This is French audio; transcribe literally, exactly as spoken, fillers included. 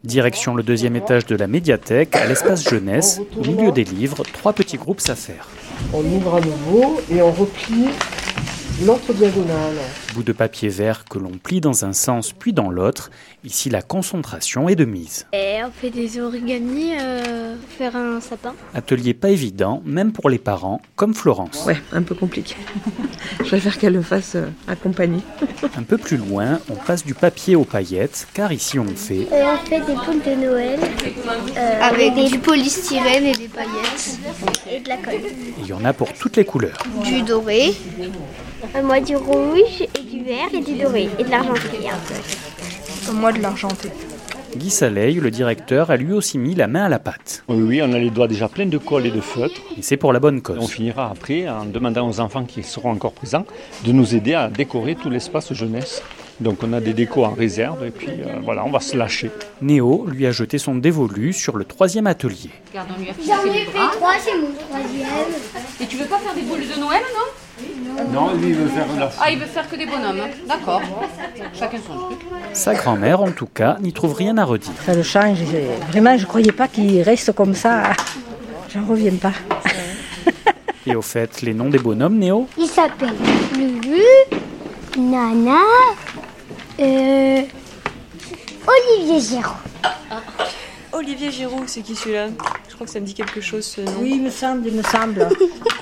Direction le deuxième étage de la médiathèque, à l'espace jeunesse, au milieu des livres, trois petits groupes s'affairent. On ouvre à nouveau et on replie l'autre diagonale. Bout de papier vert que l'on plie dans un sens puis dans l'autre. Ici, la concentration est de mise. Et on fait des origamis, euh, faire un sapin. Atelier pas évident, même pour les parents, comme Florence. Ouais, un peu compliqué. Je préfère qu'elle le fasse euh, accompagnée. Un peu plus loin, on passe du papier aux paillettes, car ici on fait... Et on fait des poules de Noël, euh, avec des... du polystyrène et des paillettes, et de la colle. Il y en a pour toutes les couleurs. Du doré, moi du rouge, et du vert, et du doré, et de l'argenté un peu. Moi de l'argenté. Guy Saleil, le directeur, a lui aussi mis la main à la pâte. Oui, oui, on a les doigts déjà pleins de colle et de feutre. Et c'est pour la bonne cause. On finira après en demandant aux enfants qui seront encore présents de nous aider à décorer tout l'espace jeunesse. Donc on a des décos en réserve et puis euh, voilà, on va se lâcher. Néo lui a jeté son dévolu sur le troisième atelier. J'en ai fait trois, c'est mon troisième. Et tu veux pas faire des boules de Noël, non ? Non, lui il veut faire la... Ah, il veut faire que des bonhommes, d'accord. Chacun son truc. Sa grand-mère, en tout cas, n'y trouve rien à redire. Ça le change. Vraiment, je ne croyais pas qu'il reste comme ça. J'en reviens pas. Et au fait, les noms des bonhommes, Néo ? Il s'appelle Lulu, Nana, euh, Olivier Giraud. Ah. Olivier Giraud, c'est qui celui-là ? Je crois que ça me dit quelque chose ce nom. Oui, il me semble, il me semble.